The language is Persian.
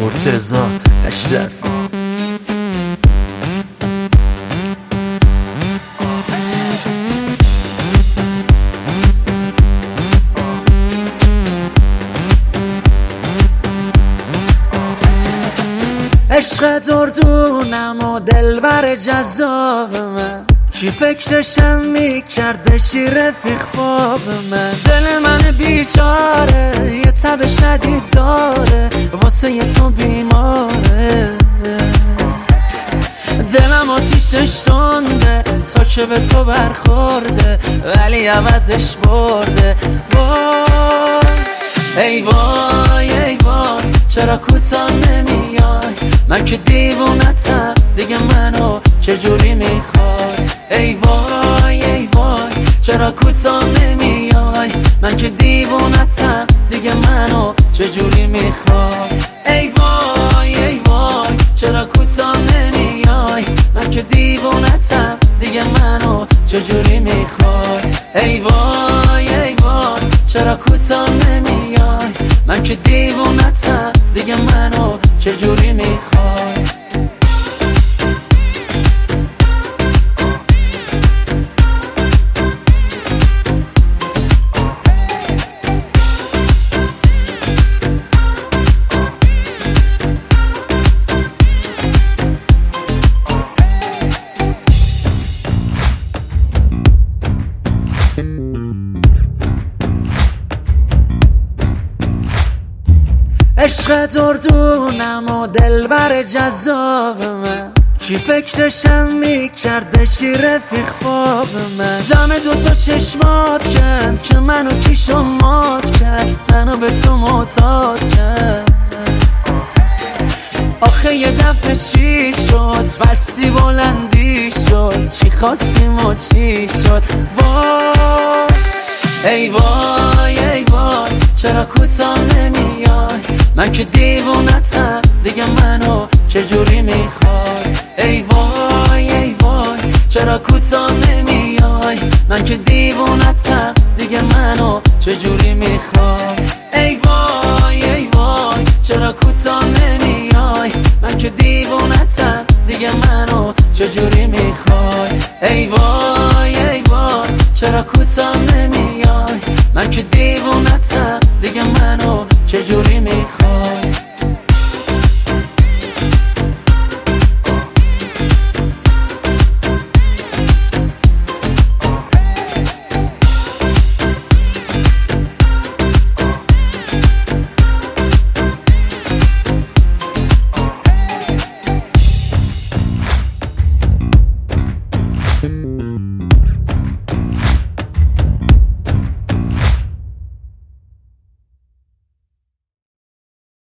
مرتضی اشرفی. عشق دردونم و دلبر جذاب من، کی فکرشم میکرده شیر رفیق خواب من. دل من بیچاره یه تب شدید داره، واسه یه تو بیماره. دلم آتیشش تنده تا که به تو برخورده، ولی عوضش برده. وای ای وای ای وای چرا کوتاه نمیای، من که دیوونتم دیگه منو چجوری میخوای. ای وای ای وای چرا کوتاه نمیای، من که دیوونتم دیگه منو چجوری میخوای. ای وای ای وای چرا کوتاه نمیای، من که دیوونتم دیگه منو چجوری میخوای. ای وای ای وای چرا کوتاه نمیای، من که دیوونتم دیگه منو چجوری میخوای. عشق دردونم و دلبر جذاب من، کی فکرشم میکرده شیر رفیق خواب من. دم دوتا چشمات کرد که منو کیشو مات کرد، منو به تو معتاد کرد. آخه یه دفعه چی شد بستی بلندی شد، چی خواستیم و چی شد. وای ای وای ای وای چرا کوتاه نمیای، من که دیوونتم دیگه منو چجوری میخوای. ای وای ای وای چرا کوتاه نمیای، من که دیوونتم دیگه منو چجوری میخوای. ای وای ای وای چرا کوتاه نمیای، من که دیوونتم دیگه منو چجوری میخوای. ای وای ای وای چرا کوتاه نمیای، من که دیوونتم دیگه منو چجوری میخوای.